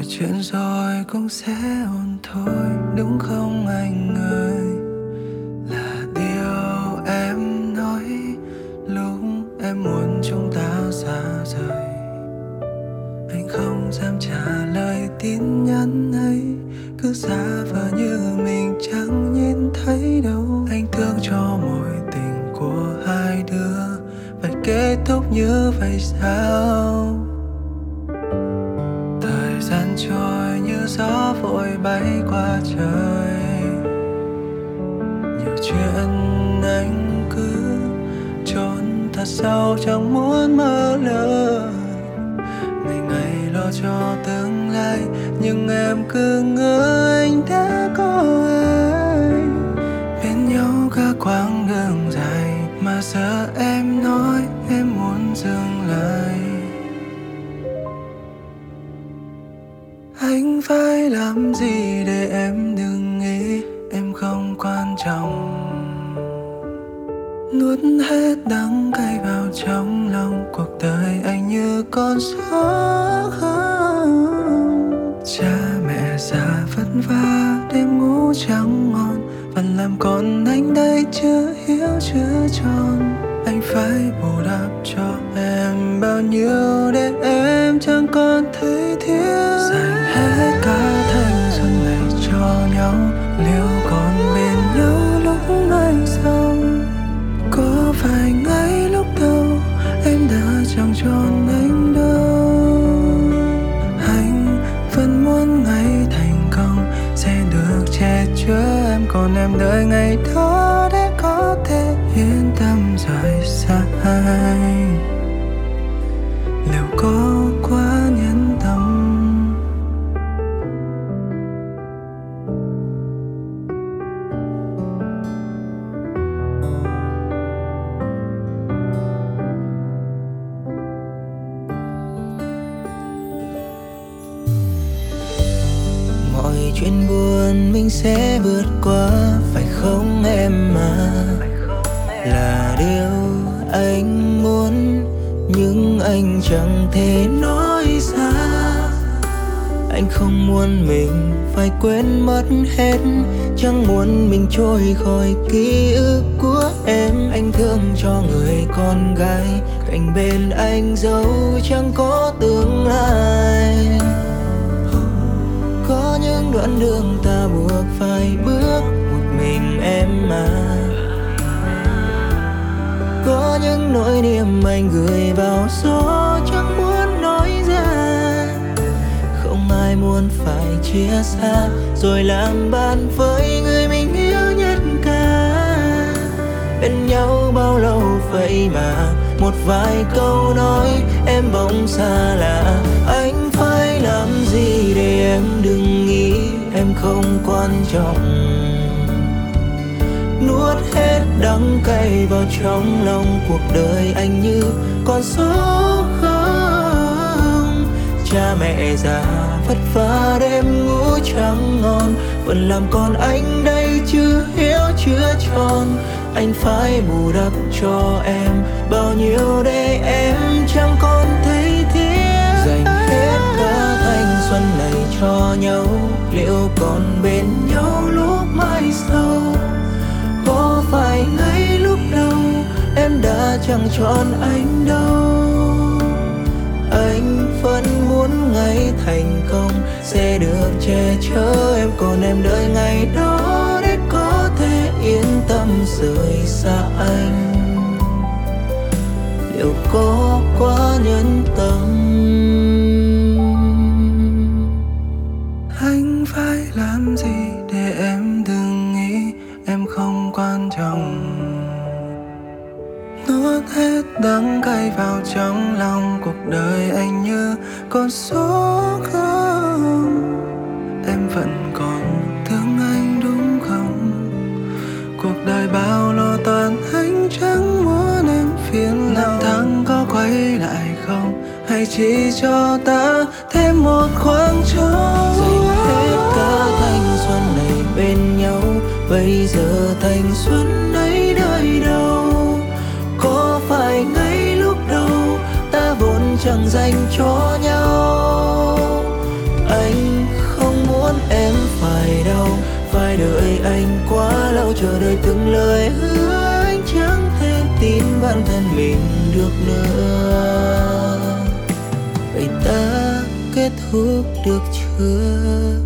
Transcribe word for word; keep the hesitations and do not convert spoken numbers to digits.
chuyện rồi cũng sẽ ổn thôi, đúng không anh ơi? Là điều em nói lúc em muốn chúng ta xa rời. Anh không dám trả lời tin nhắn ấy, cứ giả vờ như mình chẳng nhìn thấy đâu. Anh thương cho mối tình của hai đứa phải kết thúc như vậy sao? Thời gian trôi như gió vội bay qua trời. Nhiều chuyện anh cứ trốn thật sâu chẳng muốn mở lời. Ngày ngày lo cho tương lai, nhưng em cứ ngỡ anh đã có ai. Bên nhau cả quãng đường dài, mà giờ em nói em muốn dừng lại. Anh phải làm gì để em đừng nghĩ em không quan trọng? Nuốt hết đắng cay vào trong lòng, cuộc đời anh như con số không. Cha mẹ già vất vả đêm ngủ chẳng ngon, vẫn làm con anh đây chưa hiểu chưa tròn. Anh phải bù đắp cho em bao nhiêu để em chẳng còn thấy thiếu. Dành hết cả thanh xuân này cho nhau, liệu còn bên nhau lúc mai sau? Có phải ngay lúc đầu em đã chẳng tròn anh đâu? Anh vẫn muốn ngày thành công sẽ được che chở em, còn em đợi ngày đó để có thể yên tâm rời xa anh. Liệu có quá nhẫn tâm? Mọi chuyện buồn mình sẽ vượt qua, phải không em mà? Là điều anh muốn, nhưng anh chẳng thể nói ra. Anh không muốn mình phải quên mất hết, chẳng muốn mình trôi khỏi ký ức của em. Anh thương cho người con gái cạnh bên anh dẫu chẳng có tương lai. Có những đoạn đường ta buộc phải bước một mình em mà. Có những nỗi niềm anh gửi vào gió chẳng muốn nói ra. Không ai muốn phải chia xa, rồi làm bạn với người mình yêu nhất cả. Bên nhau bao lâu vậy mà một vài câu nói em bỗng xa lạ. Anh phải làm gì để em đừng nghĩ em không quan trọng? Nuốt hết đắng cay vào trong lòng, cuộc đời anh như con số không. Cha mẹ già vất vả đêm ngủ chẳng ngon, vẫn làm con anh đây chưa hiểu chưa tròn. Anh phải bù đắp cho em bao nhiêu để em chẳng còn thấy tiếc. Dành hết cả thanh xuân này cho nhau, liệu còn bên nhau lúc mai sau? Có phải ngay lúc đầu em đã chẳng chọn anh đâu? Anh vẫn muốn ngày thành công sẽ được che chở em, còn em đợi ngày đó để có thể yên tâm rời xa anh. Liệu có quá nhẫn tâm? Anh phải làm gì để em đừng nghĩ em không quan trọng? Nuốt hết đắng cay vào trong lòng, cuộc đời anh như con số không. Em vẫn còn thương anh đúng không? Cuộc đời bao lo toan anh chẳng muốn em phiền lòng. Năm tháng có quay lại không, hay chỉ cho ta thêm một khoảng trống? Dành hết cả thanh xuân này bên nhau, bây giờ thanh xuân ấy đời đâu? Có phải ngay lúc đầu ta vốn chẳng dành cho nhau? Anh anh quá lâu chờ đợi từng lời hứa, anh chẳng thể tin bản thân mình được nữa. Vậy ta kết thúc được chưa?